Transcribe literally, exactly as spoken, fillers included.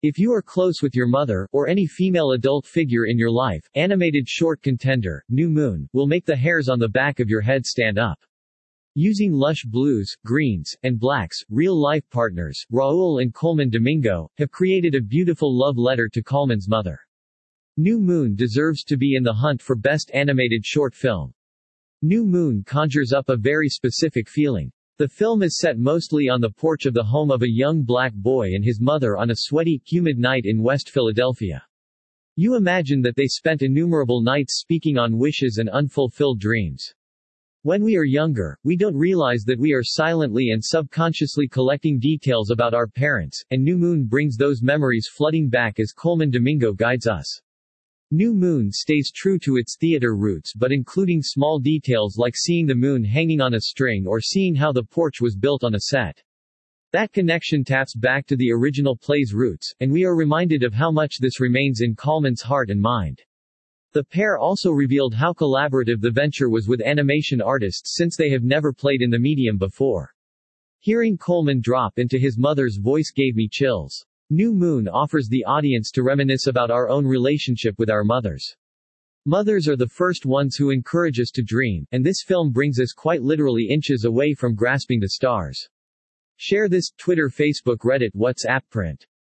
If you are close with your mother, or any female adult figure in your life, animated short contender, New Moon, will make the hairs on the back of your head stand up. Using lush blues, greens, and blacks, real-life partners, Raul and Colman Domingo, have created a beautiful love letter to Colman's mother. New Moon deserves to be in the hunt for Best Animated Short Film. New Moon conjures up a very specific feeling. The film is set mostly on the porch of the home of a young black boy and his mother on a sweaty, humid night in West Philadelphia. You imagine that they spent innumerable nights speaking on wishes and unfulfilled dreams. When we are younger, we don't realize that we are silently and subconsciously collecting details about our parents, and New Moon brings those memories flooding back as Colman Domingo guides us. New Moon stays true to its theater roots but including small details like seeing the moon hanging on a string or seeing how the porch was built on a set. That connection taps back to the original play's roots, and we are reminded of how much this remains in Colman's heart and mind. The pair also revealed how collaborative the venture was with animation artists since they have never played in the medium before. Hearing Colman drop into his mother's voice gave me chills. New Moon offers the audience to reminisce about our own relationship with our mothers. Mothers are the first ones who encourage us to dream, and this film brings us quite literally inches away from grasping the stars. Share this, Twitter, Facebook, Reddit, WhatsApp print.